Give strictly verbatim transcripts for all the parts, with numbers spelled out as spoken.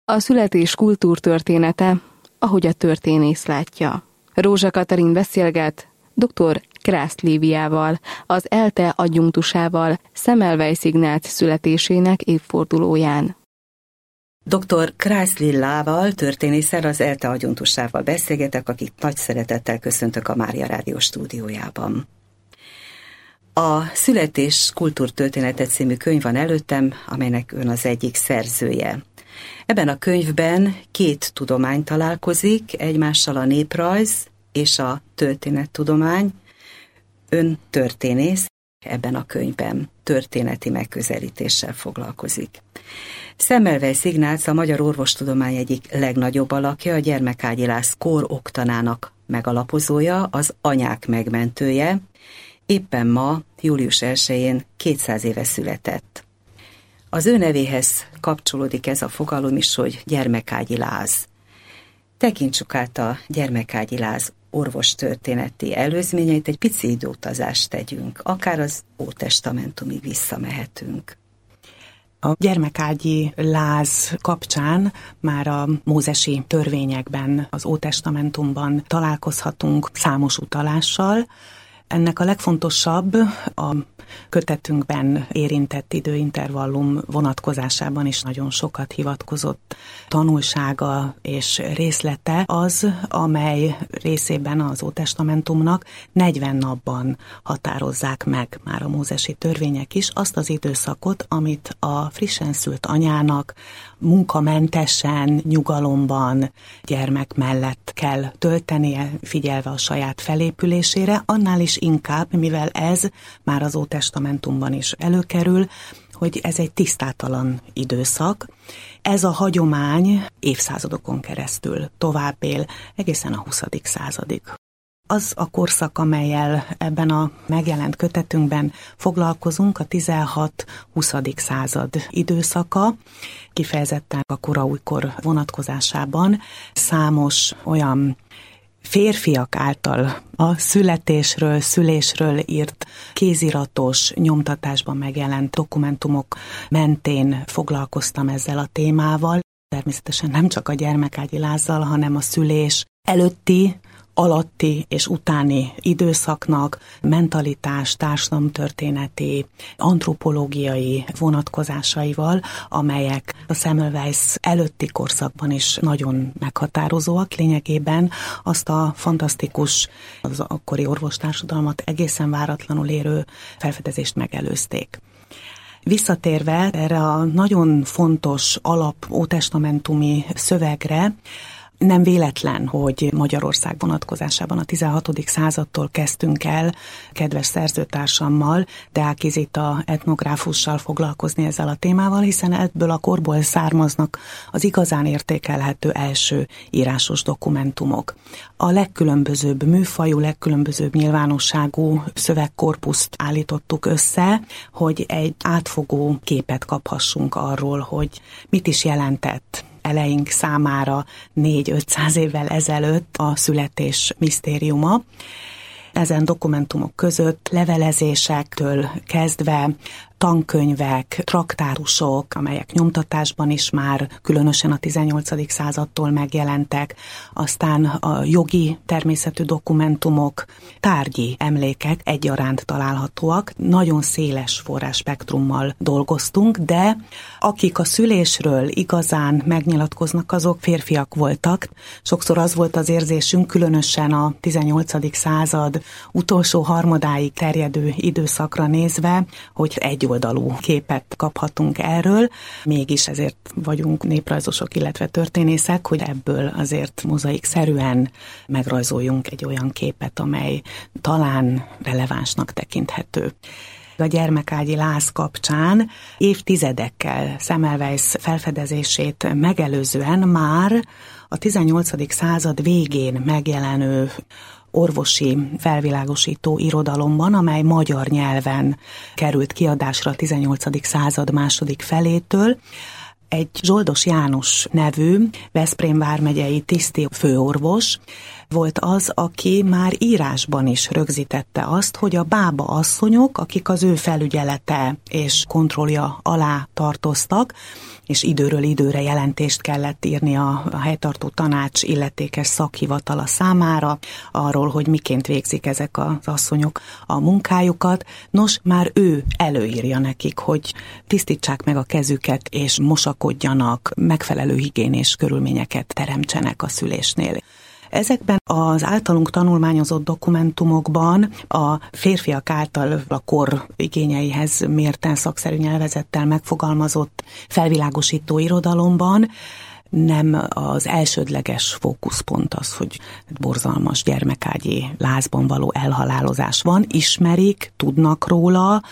A születés kultúrtörténete, ahogy a történész látja. Rózsa Katalin beszélget dr. Krász Líviával, az ELTE adjunktusával Semmelweis Ignác születésének évfordulóján. doktor Krász Lillával, történészel, az ELTE adjunktusával beszélgetek, akit nagy szeretettel köszöntök a Mária Rádió stúdiójában. A Születés kultúrtörténete című könyv van előttem, amelynek ön az egyik szerzője. Ebben a könyvben két tudomány találkozik egymással, a néprajz és a történettudomány. Ön történész, ebben a könyvben történeti megközelítéssel foglalkozik. Semmelweis Ignác a magyar orvostudomány egyik legnagyobb alakja, a gyermekágyilász kór oktanának megalapozója, az anyák megmentője. Éppen ma, július elsején kétszáz éve született. Az ő nevéhez kapcsolódik ez a fogalom is, hogy gyermekágyiláz. Tekintsük át a gyermekágyiláz orvostörténeti előzményeit, egy pici időutazást tegyünk, akár az Ótestamentumig visszamehetünk. A gyermekágyi láz kapcsán már a mózesi törvényekben, az Ótestamentumban találkozhatunk számos utalással. Ennek a legfontosabb a kötetünkben érintett időintervallum vonatkozásában is nagyon sokat hivatkozott tanulsága és részlete az, amely részében az Ótestamentumnak negyven napban határozzák meg már a mózesi törvények is azt az időszakot, amit a frissen szült anyának munkamentesen, nyugalomban, gyermek mellett kell töltenie, figyelve a saját felépülésére, annál is inkább, mivel ez már az Ótestamentumban is előkerül, hogy ez egy tisztátalan időszak. Ez a hagyomány évszázadokon keresztül tovább él, egészen a huszadik századig. Az a korszak, amellyel ebben a megjelent kötetünkben foglalkozunk, a tizenhat-huszadik század időszaka, kifejezetten a koraújkor vonatkozásában számos olyan férfiak által a születésről, szülésről írt kéziratos, nyomtatásban megjelent dokumentumok mentén foglalkoztam ezzel a témával. Természetesen nem csak a gyermekágyilázzal, hanem a szülés előtti, alatti és utáni időszaknak mentalitás, társadalomtörténeti, antropológiai vonatkozásaival, amelyek a Semmelweis előtti korszakban is nagyon meghatározóak. Lényegében azt a fantasztikus, az akkori orvostársadalmat egészen váratlanul érő felfedezést megelőzték. Visszatérve erre a nagyon fontos alap ótestamentumi szövegre, nem véletlen, hogy Magyarország vonatkozásában a tizenhatodik századtól kezdtünk el kedves szerzőtársammal, Deáki Zita etnográfussal foglalkozni ezzel a témával, hiszen ebből a korból származnak az igazán értékelhető első írásos dokumentumok. A legkülönbözőbb műfajú, legkülönbözőbb nyilvánosságú szövegkorpuszt állítottuk össze, hogy egy átfogó képet kaphassunk arról, hogy mit is jelentett eleink számára négy-ötszáz évvel ezelőtt a születés misztériuma. Ezen dokumentumok között levelezésektől kezdve tankönyvek, traktárusok, amelyek nyomtatásban is már különösen a tizennyolcadik századtól megjelentek, aztán a jogi természetű dokumentumok, tárgyi emlékek egyaránt találhatóak. Nagyon széles forrásspektrummal dolgoztunk, de akik a szülésről igazán megnyilatkoznak, azok férfiak voltak. Sokszor az volt az érzésünk, különösen a tizennyolcadik század utolsó harmadáig terjedő időszakra nézve, hogy egy oldalú képet kaphatunk erről, mégis ezért vagyunk néprajzosok, illetve történészek, hogy ebből azért mozaikszerűen megrajzoljunk egy olyan képet, amely talán relevánsnak tekinthető. A gyermekágyi láz kapcsán évtizedekkel Semmelweis felfedezését megelőzően már a tizennyolcadik század végén megjelenő orvosi felvilágosító irodalomban, amely magyar nyelven került kiadásra a tizennyolcadik század második felétől, egy Zsoldos János nevű Veszprém vármegyei tiszti főorvos volt az, aki már írásban is rögzítette azt, hogy a bába asszonyok, akik az ő felügyelete és kontrollja alá tartoztak, és időről időre jelentést kellett írni a, a helytartó tanács illetékes szakhivatala számára arról, hogy miként végzik ezek az asszonyok a munkájukat. Nos, már ő előírja nekik, hogy tisztítsák meg a kezüket, és mosakodjanak, megfelelő higiénés körülményeket teremtsenek a szülésnél. Ezekben az általunk tanulmányozott dokumentumokban a férfiak által a kor igényeihez mérten szakszerű nyelvezettel megfogalmazott felvilágosító irodalomban nem az elsődleges fókuszpont az, hogy borzalmas gyermekágyi lázban való elhalálozás van, ismerik, tudnak róla,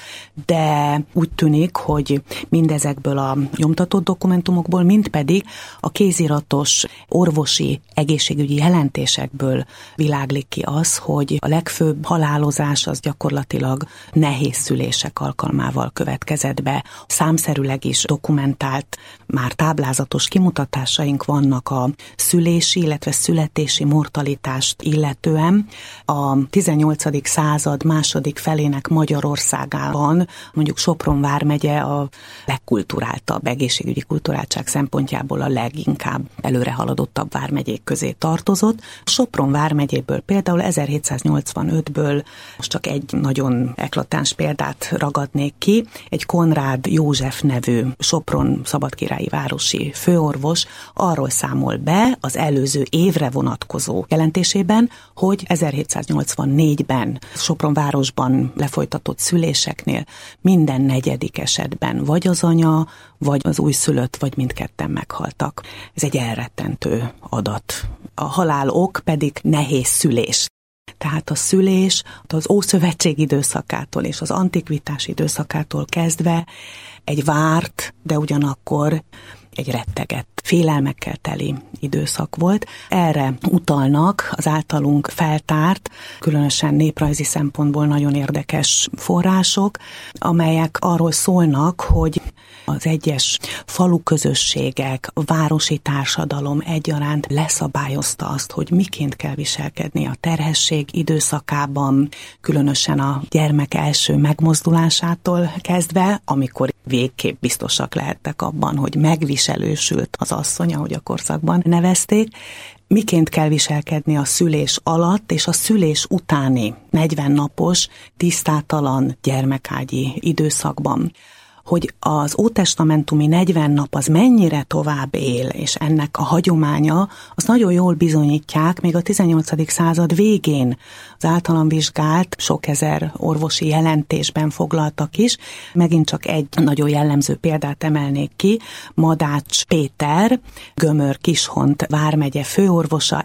de úgy tűnik, hogy mindezekből a nyomtatott dokumentumokból, mind pedig a kéziratos orvosi egészségügyi jelentésekből világlik ki az, hogy a legfőbb halálozás az gyakorlatilag nehéz szülések alkalmával következett be. Számszerűleg is dokumentált, már táblázatos kimutatás vannak a szülési, illetve születési mortalitást illetően. A tizennyolcadik század második felének Magyarországában, mondjuk Sopron vármegye a legkulturáltabb, egészségügyi kulturáltság szempontjából a leginkább előrehaladottabb vármegyék közé tartozott. Sopron vármegyéből például ezerhétszáznyolcvanötből most csak egy nagyon eklatáns példát ragadnék ki, egy Konrád József nevű Sopron szabadkirályi városi főorvos arról számol be az előző évre vonatkozó jelentésében, hogy ezerhétszáznyolcvannégyben Sopron városban lefolytatott szüléseknél minden negyedik esetben vagy az anya, vagy az újszülött, vagy mindketten meghaltak. Ez egy elrettentő adat. A halálok pedig nehéz szülés. Tehát a szülés az Ószövetség időszakától és az antikvitás időszakától kezdve egy várt, de ugyanakkor egy rettegett, félelmekkel teli időszak volt. Erre utalnak az általunk feltárt, különösen néprajzi szempontból nagyon érdekes források, amelyek arról szólnak, hogy az egyes faluközösségek, a városi társadalom egyaránt leszabályozta azt, hogy miként kell viselkedni a terhesség időszakában, különösen a gyermek első megmozdulásától kezdve, amikor végképp biztosak lehettek abban, hogy megviselősült az asszony, ahogy a korszakban nevezték, miként kell viselkedni a szülés alatt és a szülés utáni negyven napos, tisztátalan gyermekágyi időszakban. Hogy az ótestamentumi negyven nap az mennyire tovább él, és ennek a hagyománya, az nagyon jól bizonyítják még a tizennyolcadik század végén az általam vizsgált, sok ezer orvosi jelentésben foglaltak is. Megint csak egy nagyon jellemző példát emelnék ki, Madács Péter, Gömör-Kishont vármegye főorvosa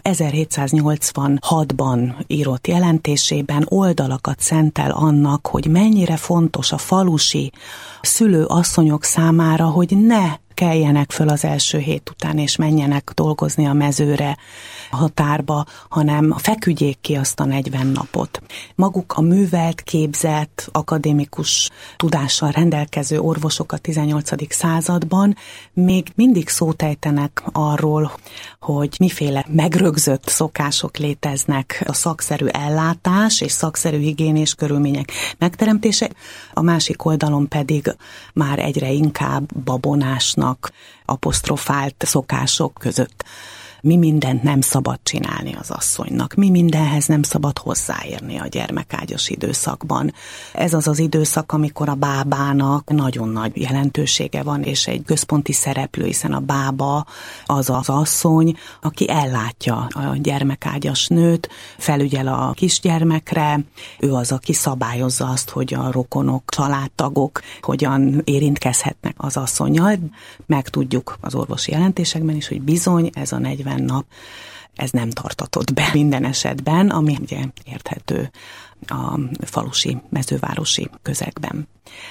ezerhétszáznyolcvanhatban írott jelentésében oldalakat szentel annak, hogy mennyire fontos a falusi szülő asszonyok számára, hogy ne keljenek föl az első hét után, és menjenek dolgozni a mezőre, a határba, hanem feküdjék ki azt a negyven napot. Maguk a művelt, képzett, akadémikus tudással rendelkező orvosok a tizennyolcadik században még mindig szót ejtenek arról, hogy miféle megrögzött szokások léteznek a szakszerű ellátás és szakszerű higiénés körülmények megteremtése, a másik oldalon pedig már egyre inkább babonásnak apostrofált szokások között. Mi mindent nem szabad csinálni az asszonynak, mi mindenhez nem szabad hozzáérni a gyermekágyas időszakban. Ez az az időszak, amikor a bábának nagyon nagy jelentősége van, és egy központi szereplő, hiszen a bába az az asszony, aki ellátja a gyermekágyas nőt, felügyel a kisgyermekre, ő az, aki szabályozza azt, hogy a rokonok, családtagok hogyan érintkezhetnek az asszonnyal. Megtudjuk az orvosi jelentésekben is, hogy bizony ez a negyven nap, ez nem tartatott be minden esetben, ami ugye érthető a falusi, mezővárosi közegben.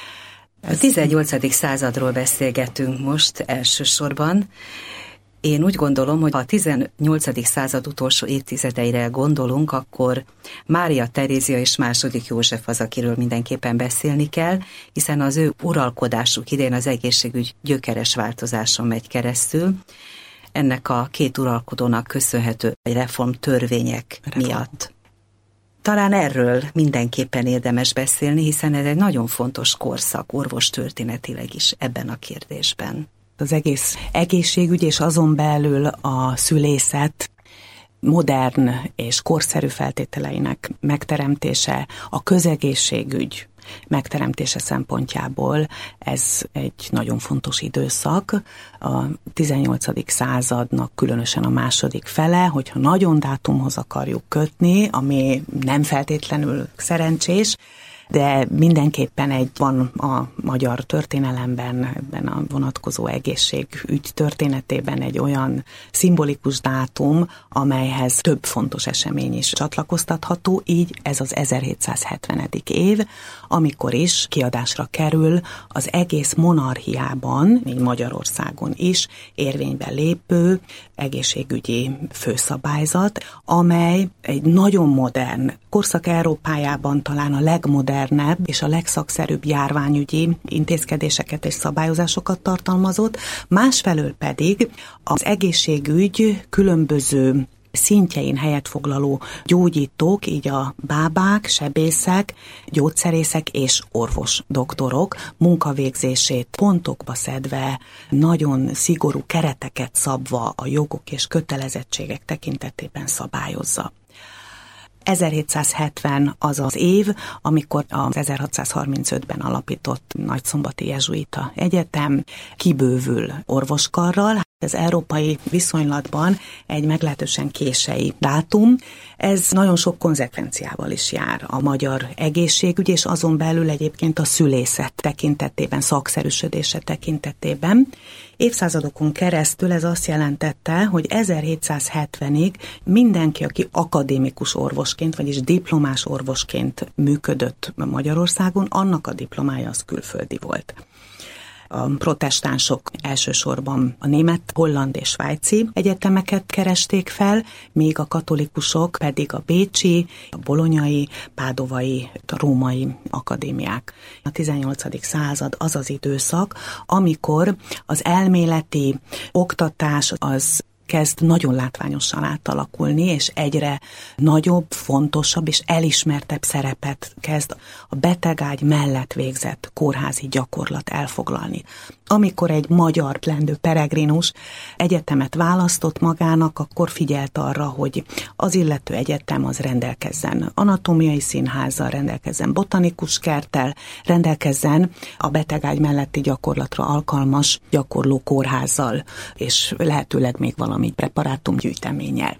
A tizennyolcadik századról beszélgetünk most elsősorban. Én úgy gondolom, hogy ha a tizennyolcadik század utolsó évtizedeire gondolunk, akkor Mária Terézia és második József az, akiről mindenképpen beszélni kell, hiszen az ő uralkodásuk idején az egészségügy gyökeres változáson megy keresztül. ennek a két uralkodónak köszönhető reformtörvények Reform. miatt. Talán erről mindenképpen érdemes beszélni, hiszen ez egy nagyon fontos korszak, orvostörténetileg is ebben a kérdésben. Az egész egészségügy és azon belül a szülészet modern és korszerű feltételeinek megteremtése, a közegészségügy megteremtése szempontjából ez egy nagyon fontos időszak. A tizennyolcadik századnak különösen a második fele, hogyha nagyon dátumhoz akarjuk kötni, ami nem feltétlenül szerencsés, de mindenképpen egy van a magyar történelemben, ebben a vonatkozó egészségügy történetében egy olyan szimbolikus dátum, amelyhez több fontos esemény is csatlakoztatható, így ez az ezerhétszázhetvenedik év, amikor is kiadásra kerül az egész monarchiában, így Magyarországon is érvénybe lépő egészségügyi főszabályzat, amely egy nagyon modern, korszak Európájában talán a legmodernebb és a legszakszerűbb járványügyi intézkedéseket és szabályozásokat tartalmazott, másfelől pedig az egészségügy különböző szintjein helyet foglaló gyógyítók, így a bábák, sebészek, gyógyszerészek és orvosdoktorok munkavégzését pontokba szedve, nagyon szigorú kereteket szabva a jogok és kötelezettségek tekintetében szabályozza. ezerhétszázhetven az az év, amikor az ezerhatszázharmincötben alapított nagyszombati jezsuita egyetem kibővül orvoskarral. Ez európai viszonylatban egy meglehetősen késői dátum. Ez nagyon sok konzekvenciával is jár a magyar egészségügy, és azon belül egyébként a szülészet tekintetében, szakszerűsödése tekintetében. Évszázadokon keresztül ez azt jelentette, hogy ezerhétszázhetvenig mindenki, aki akadémikus orvosként, vagyis diplomás orvosként működött Magyarországon, annak a diplomája az külföldi volt. A protestánsok elsősorban a német, holland és svájci egyetemeket keresték fel, míg a katolikusok pedig a bécsi, a bolonyai, pádovai, a római akadémiák. A tizennyolcadik század az az időszak, amikor az elméleti oktatás az kezd nagyon látványosan átalakulni, és egyre nagyobb, fontosabb és elismertebb szerepet kezd a betegágy mellett végzett kórházi gyakorlat elfoglalni. Amikor egy magyar lendő peregrinus egyetemet választott magának, akkor figyelt arra, hogy az illető egyetem az rendelkezzen anatómiai színházzal, rendelkezzen botanikus kerttel, rendelkezzen a betegágy melletti gyakorlatra alkalmas gyakorló kórházzal, és lehetőleg még valami preparátumgyűjteménnyel.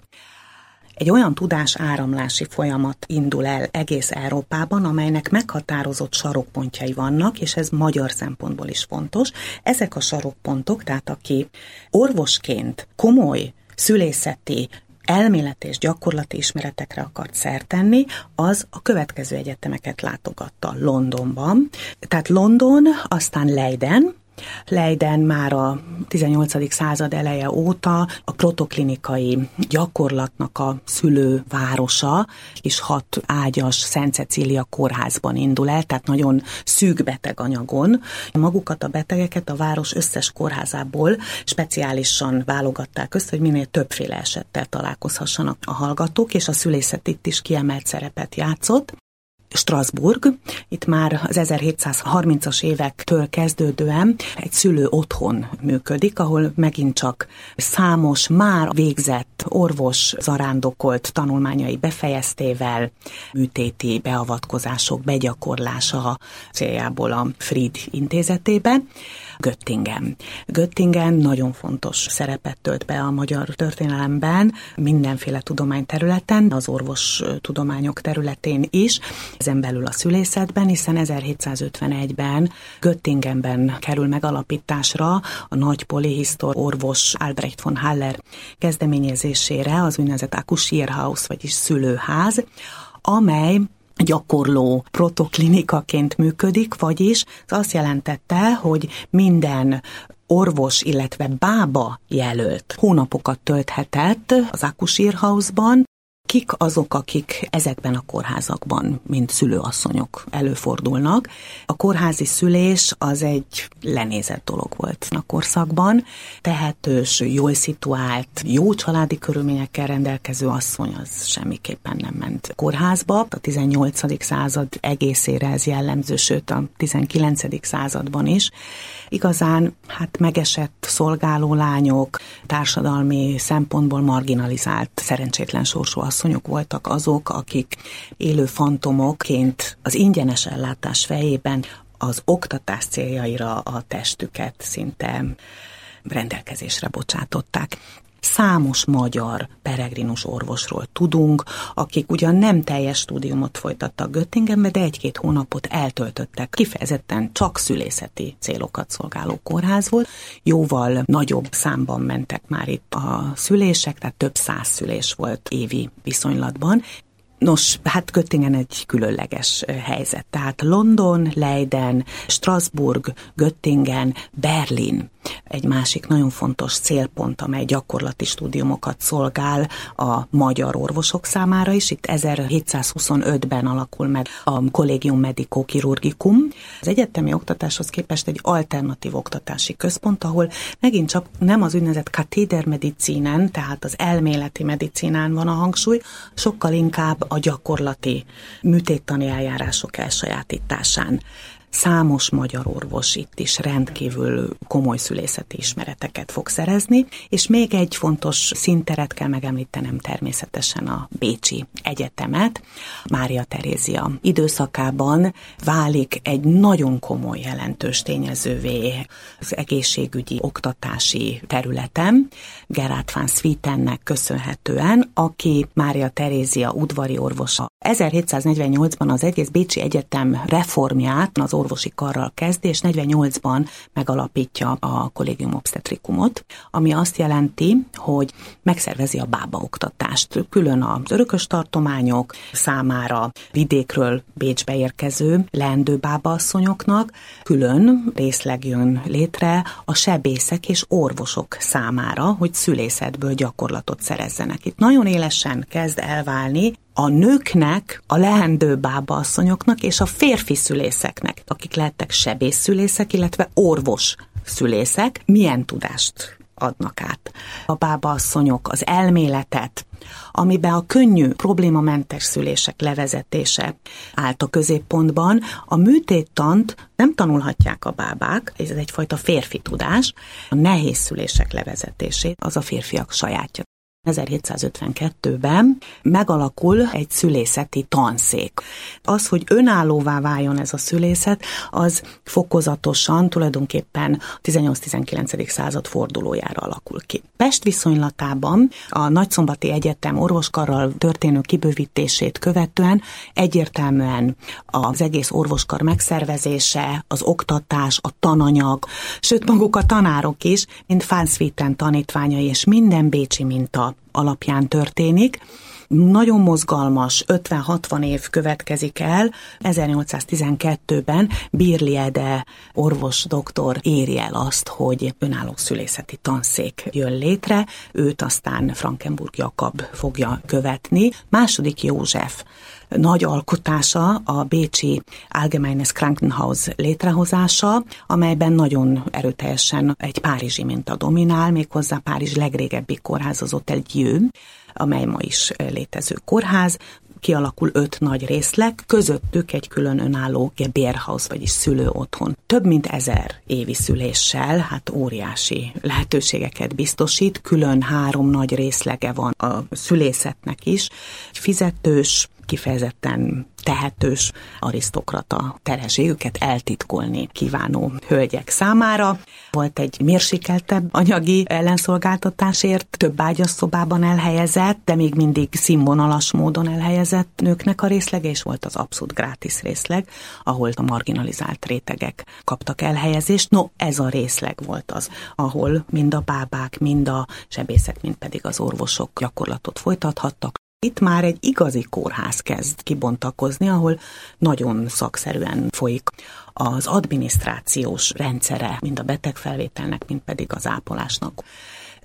Egy olyan tudásáramlási folyamat indul el egész Európában, amelynek meghatározott sarokpontjai vannak, és ez magyar szempontból is fontos. Ezek a sarokpontok, tehát aki orvosként komoly szülészeti, elméleti és gyakorlati ismeretekre akart szert tenni, az a következő egyetemeket látogatta Londonban. Tehát London, aztán Leiden. Leiden már a tizennyolcadik század eleje óta a protoklinikai gyakorlatnak a szülővárosa, és hat ágyas Szent Cecília kórházban indul el, tehát nagyon szűk beteganyagon. Magukat a betegeket a város összes kórházából speciálisan válogatták össze, hogy minél többféle esettel találkozhassanak a hallgatók, és a szülészet itt is kiemelt szerepet játszott. Strasbourg, itt már az ezerhétszázharmincas évektől kezdődően egy szülő otthon működik, ahol megint csak számos már végzett orvos zarándokolt tanulmányai befejeztével műtéti beavatkozások begyakorlása céljából a Fried intézetébe. Göttingen. Göttingen nagyon fontos szerepet tölt be a magyar történelemben, mindenféle tudományterületen, az orvostudományok területén is, ezen belül a szülészetben, hiszen ezerhétszázötvenegyben Göttingenben kerül megalapításra a nagy polihisztor orvos Albrecht von Haller kezdeményezésére az úgynevezett Akussierhaus, vagyis szülőház, amely gyakorló protoklinikaként működik, vagyis az azt jelentette, hogy minden orvos, illetve bába jelölt hónapokat tölthetett az Akussierhausban, Kik azok, akik ezekben a kórházakban, mint szülőasszonyok előfordulnak? A kórházi szülés az egy lenézett dolog volt a korszakban. Tehetős, jól szituált, jó családi körülményekkel rendelkező asszony az semmiképpen nem ment kórházba. A tizennyolcadik század egészére ez jellemző, sőt a tizenkilencedik században is. Igazán hát megesett szolgáló lányok, társadalmi szempontból marginalizált, szerencsétlen sorsú asszonyok voltak azok, akik élő fantomokként az ingyenes ellátás fejében az oktatás céljaira a testüket szinte rendelkezésre bocsátották. Számos magyar peregrinus orvosról tudunk, akik ugyan nem teljes stúdiumot folytattak Göttingenbe, de egy-két hónapot eltöltöttek. Kifejezetten csak szülészeti célokat szolgáló kórház volt. Jóval nagyobb számban mentek már itt a szülések, tehát több száz szülés volt évi viszonylatban. Nos, hát Göttingen egy különleges helyzet. Tehát London, Leiden, Strasbourg, Göttingen, Berlin egy másik nagyon fontos célpont, amely gyakorlati stúdiumokat szolgál a magyar orvosok számára is. Itt ezerhétszázhuszonötben alakul meg a Collegium Medico Chirurgicum. Az egyetemi oktatáshoz képest egy alternatív oktatási központ, ahol megint csak nem az úgynevezett kathédermedicinen, tehát az elméleti medicinán van a hangsúly, sokkal inkább a gyakorlati műtéttani eljárások elsajátításán. Számos magyar orvos itt is rendkívül komoly szülészeti ismereteket fog szerezni, és még egy fontos színteret kell megemlítenem, természetesen a Bécsi Egyetemet. Mária Terézia időszakában válik egy nagyon komoly jelentős tényezővé az egészségügyi oktatási területen, Gerard van Swietennek köszönhetően, aki Mária Terézia udvari orvosa. ezerhétszáznegyvennyolcban az egész Bécsi Egyetem reformját az orvosi karral kezdi, és negyvennyolcban megalapítja a Collegium Obstetricumot, ami azt jelenti, hogy megszervezi a bábaoktatást. Külön az örökös tartományok számára, vidékről Bécsbe érkező leendő bábaasszonyoknak külön részleg jön létre a sebészek és orvosok számára, hogy szülészetből gyakorlatot szerezzenek. Itt nagyon élesen kezd elválni a nőknek, a leendő bábaasszonyoknak és a férfi szülészeknek, akik lehettek sebészszülészek, illetve orvos szülészek, milyen tudást adnak át. A bábaasszonyok az elméletet, amiben a könnyű, problémamentes szülések levezetése állt a középpontban. A műtéttant nem tanulhatják a bábák, ez egyfajta férfi tudás, a nehéz szülések levezetését az a férfiak sajátja. ezerhétszázötvenkettőben megalakul egy szülészeti tanszék. Az, hogy önállóvá váljon ez a szülészet, az fokozatosan tulajdonképpen a tizennyolc-tizenkilencedik század fordulójára alakul ki. Pest viszonylatában a Nagyszombati Egyetem orvoskarral történő kibővítését követően egyértelműen az egész orvoskar megszervezése, az oktatás, a tananyag, sőt maguk a tanárok is, mint van Swieten tanítványai és minden bécsi minta alapján történik. Nagyon mozgalmas, ötven-hatvan év következik el, ezernyolcszáztizenkettőben Birli Ede orvos doktor éri el azt, hogy önálló szülészeti tanszék jön létre, őt aztán Frankenburg Jakab fogja követni. Második József nagy alkotása a bécsi Allgemeines Krankenhaus létrehozása, amelyben nagyon erőteljesen egy párizsi minta dominál, méghozzá Párizs legrégebbi kórház, az Hôtel Dieu, amely ma is létező kórház. Kialakul öt nagy részleg, közöttük egy külön önálló Gebärhaus, vagyis szülőotthon. Több mint ezer évi szüléssel, hát óriási lehetőségeket biztosít, külön három nagy részlege van a szülészetnek is, fizetős, kifejezetten tehetős arisztokrata terhességüket eltitkolni kívánó hölgyek számára. Volt egy mérsékeltebb anyagi ellenszolgáltatásért, több ágyas szobában elhelyezett, de még mindig színvonalas módon elhelyezett nőknek a részlege, és volt az abszolút grátis részleg, ahol a marginalizált rétegek kaptak elhelyezést. No, ez a részleg volt az, ahol mind a bábák, mind a sebészek, mind pedig az orvosok gyakorlatot folytathattak. Itt már egy igazi kórház kezd kibontakozni, ahol nagyon szakszerűen folyik az adminisztrációs rendszere, mind a betegfelvételnek, mind pedig az ápolásnak.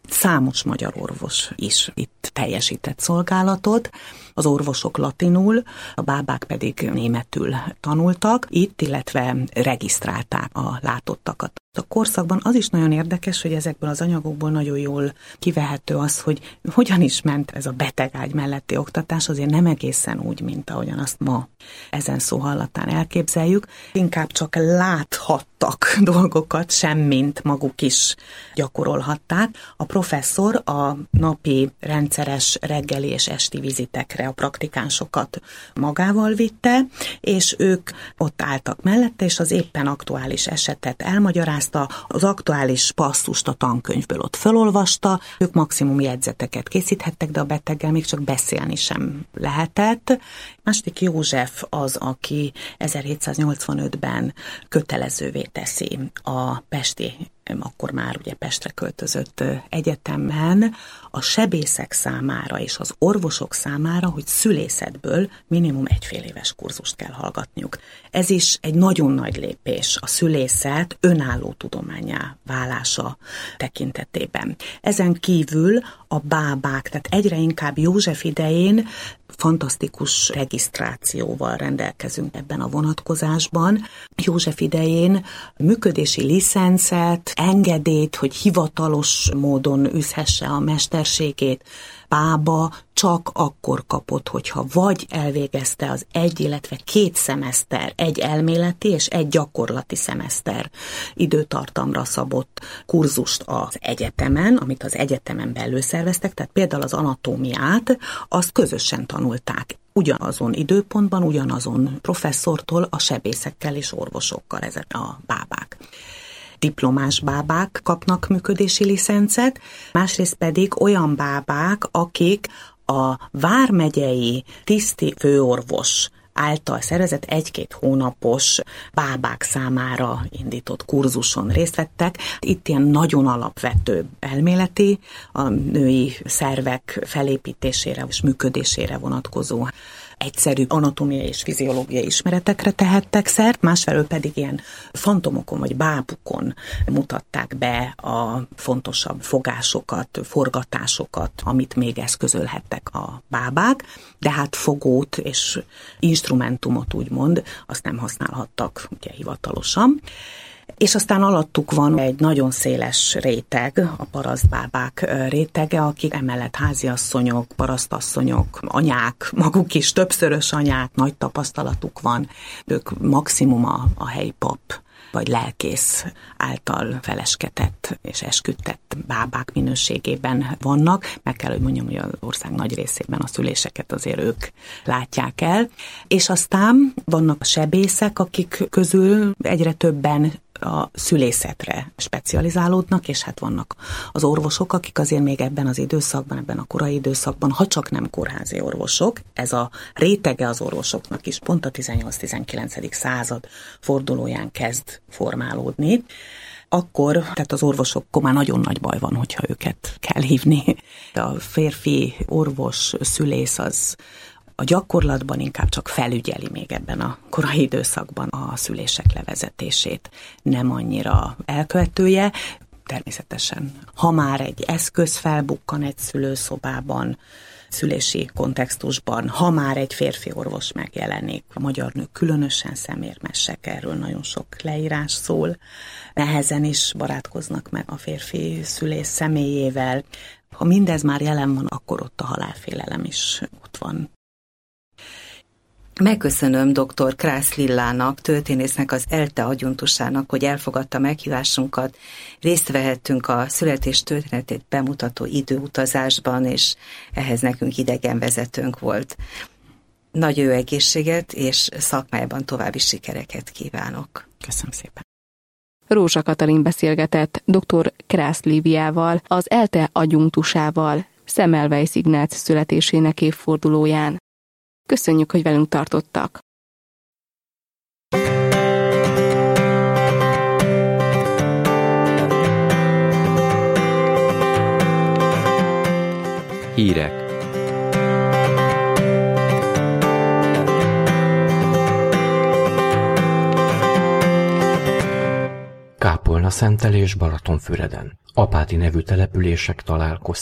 Számos magyar orvos is itt teljesített szolgálatot, az orvosok latinul, a bábák pedig németül tanultak itt, illetve regisztrálták a látottakat. A korszakban az is nagyon érdekes, hogy ezekből az anyagokból nagyon jól kivehető az, hogy hogyan is ment ez a betegágy melletti oktatás, azért nem egészen úgy, mint ahogyan azt ma ezen szó hallatán elképzeljük. Inkább csak láthattak dolgokat, semmint maguk is gyakorolhatták. A professzor a napi rendszeres reggeli és esti vizitekre a praktikánsokat magával vitte, és ők ott álltak mellette, és az éppen aktuális esetet elmagyarázta, az aktuális passzust a tankönyvből ott felolvasta, ők maximum jegyzeteket készíthettek, de a beteggel még csak beszélni sem lehetett. Második József az, aki ezerhétszáznyolcvanötben kötelezővé teszi a pesti, akkor már ugye Pestre költözött egyetemen, a sebészek számára és az orvosok számára, hogy szülészetből minimum egy fél éves kurzust kell hallgatniuk. Ez is egy nagyon nagy lépés a szülészet önálló tudománnyá válása tekintetében. Ezen kívül a bábák, tehát egyre inkább József idején fantasztikus regisztrációval rendelkezünk ebben a vonatkozásban. József idején működési licencet, engedélyt, hogy hivatalos módon űzhesse a mesterségét, bába csak akkor kapott, hogyha vagy elvégezte az egy, illetve két szemeszter, egy elméleti és egy gyakorlati szemeszter időtartamra szabott kurzust az egyetemen, amit az egyetemen belül szerveztek, tehát például az anatómiát, azt közösen tanulták. Ugyanazon időpontban, ugyanazon professzortól, a sebészekkel és orvosokkal ezek a bábák. Diplomás bábák kapnak működési licencet, másrészt pedig olyan bábák, akik a vármegyei tiszti főorvos által szervezett egy-két hónapos bábák számára indított kurzuson részt vettek. Itt ilyen nagyon alapvető elméleti, a női szervek felépítésére és működésére vonatkozó egyszerű anatómiai és fiziológiai ismeretekre tehettek szert, másfelől pedig ilyen fantomokon vagy bábukon mutatták be a fontosabb fogásokat, forgatásokat, amit még eszközölhettek a bábák, de hát fogót és instrumentumot úgymond azt nem használhattak ugye hivatalosan. És aztán alattuk van egy nagyon széles réteg, a parasztbábák rétege, akik emellett háziasszonyok, parasztasszonyok, anyák, maguk is többszörös anyák, nagy tapasztalatuk van, ők maximum a, a helyi pap vagy lelkész által felesketett és esküdtett bábák minőségében vannak. Meg kell, hogy mondjam, hogy az ország nagy részében a szüléseket azért ők látják el. És aztán vannak a sebészek, akik közül egyre többen a szülészetre specializálódnak, és hát vannak az orvosok, akik azért még ebben az időszakban, ebben a korai időszakban, ha csak nem kórházi orvosok, ez a rétege az orvosoknak is pont a tizennyolc-tizenkilencedik század fordulóján kezd formálódni, akkor, tehát az orvosokkal már nagyon nagy baj van, hogyha őket kell hívni. A férfi orvos, szülész az a gyakorlatban inkább csak felügyeli még ebben a korai időszakban a szülések levezetését, nem annyira elkövetője. Természetesen, ha már egy eszköz felbukkan egy szülőszobában, szülési kontextusban, ha már egy férfi orvos megjelenik, a magyar nők különösen szemérmesek, erről nagyon sok leírás szól, nehezen is barátkoznak meg a férfi szülész személyével. Ha mindez már jelen van, akkor ott a halálfélelem is ott van. Megköszönöm dr. Krász Lillának, történésznek, az ELTE adjunktusának, hogy elfogadta meghívásunkat. Részt vehettünk a születés történetét bemutató időutazásban, és ehhez nekünk idegenvezetőnk volt. Nagy jó egészséget és szakmájában további sikereket kívánok. Köszönöm szépen. Rózsa Katalin beszélgetett dr. Krász Líviával, az ELTE adjunktusával, Semmelweis Ignác születésének évfordulóján. Köszönjük, hogy velünk tartottak! Hírek. Kápolna Szentely és Balatonfüreden. Apáti nevű települések találkoztak.